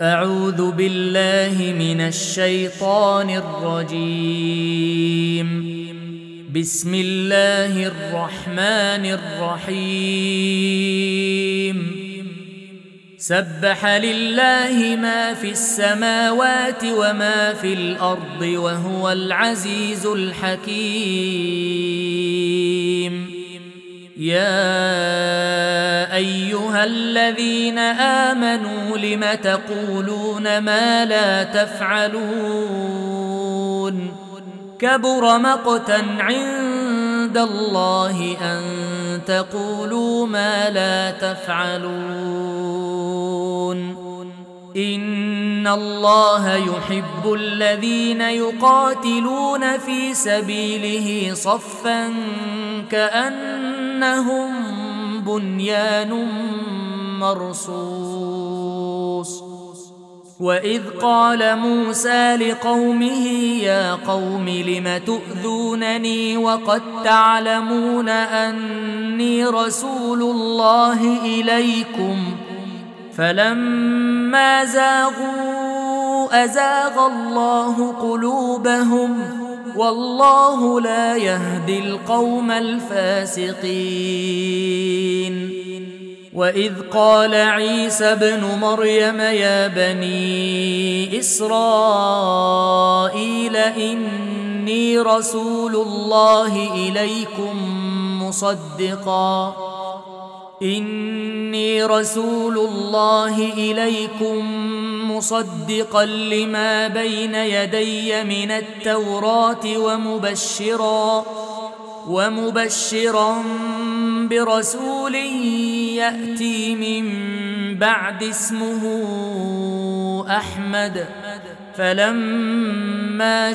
أعوذ بالله من الشيطان الرجيم. بسم الله الرحمن الرحيم. سبح لله ما في السماوات وما في الأرض وهو العزيز الحكيم. يا أيها الذين آمنوا لم تقولون ما لا تفعلون؟ كبر مقتا عند الله أن تقولوا ما لا تفعلون. إن الله يحب الذين يقاتلون في سبيله صفا كأنهم بنيان مرصوص. وإذ قال موسى لقومه يا قوم لم تؤذونني وقد تعلمون أني رسول الله إليكم فلما زاغوا أزاغ الله قلوبهم والله لا يهدي القوم الفاسقين. وإذ قال عيسى ابن مريم يا بني إسرائيل إني رسول الله إليكم مصدقا لما بين يدي من التوراة ومبشرا برسول يأتي من بعد اسمه أحمد. فلما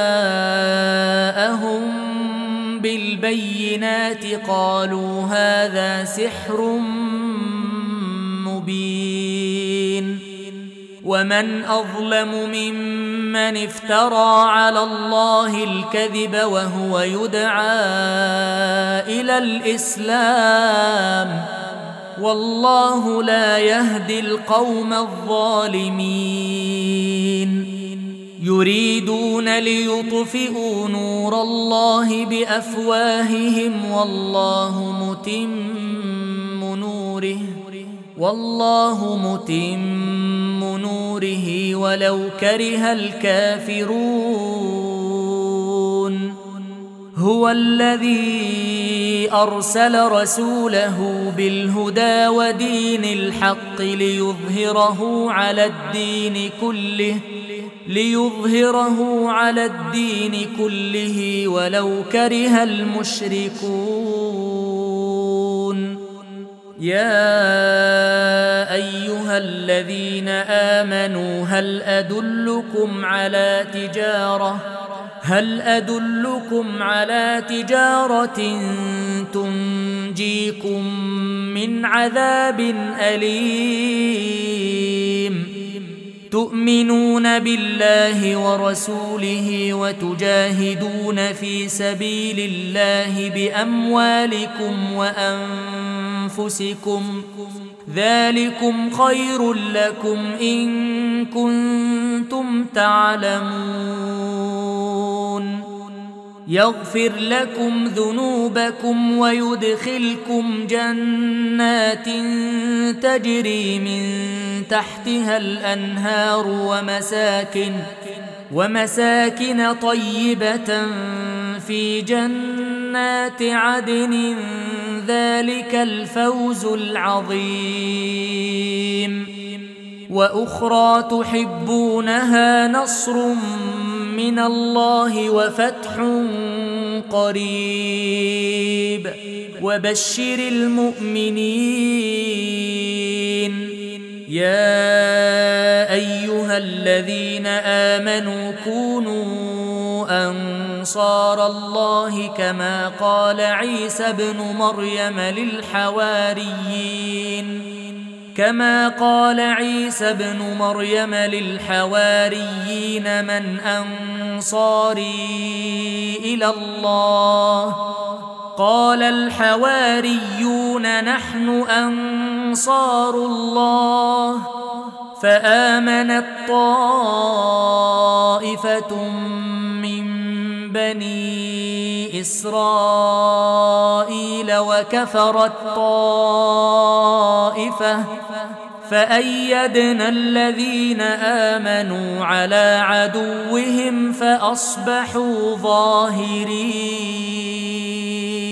جاءهم بالبينات قالوا هذا سحر مبين. ومن أظلم ممن افترى على الله الكذب وهو يدعى إلى الإسلام والله لا يهدي القوم الظالمين. يريدون ليطفئوا نور الله بأفواههم والله متم نوره ولو كره الكافرون. هو الذي أرسل رسوله بالهدى ودين الحق ليظهره على الدين كله ولو كره المشركون. يا أيها الذين آمنوا هل أدلكم على تجارة تنجيكم من عذاب أليم؟ تؤمنون بالله ورسوله وتجاهدون في سبيل الله بأموالكم وأنفسكم ذلكم خير لكم إن كنتم تعلمون. يغفر لكم ذنوبكم ويدخلكم جنات تجري من تحتها الأنهار ومساكن طيبة في جنات عدن ذلك الفوز العظيم. وأخرى تحبونها نصر من الله وفتح قريب وبشر المؤمنين. يا أيها الذين آمنوا كونوا أنصار الله كما قال عيسى ابن مريم للحواريين من أنصاري إلى الله؟ قال الحواريون نحن أنصار الله. فآمنت طائفة من بني إسرائيل وكفرت طائفة فأيدنا الذين آمنوا على عدوهم فأصبحوا ظاهرين.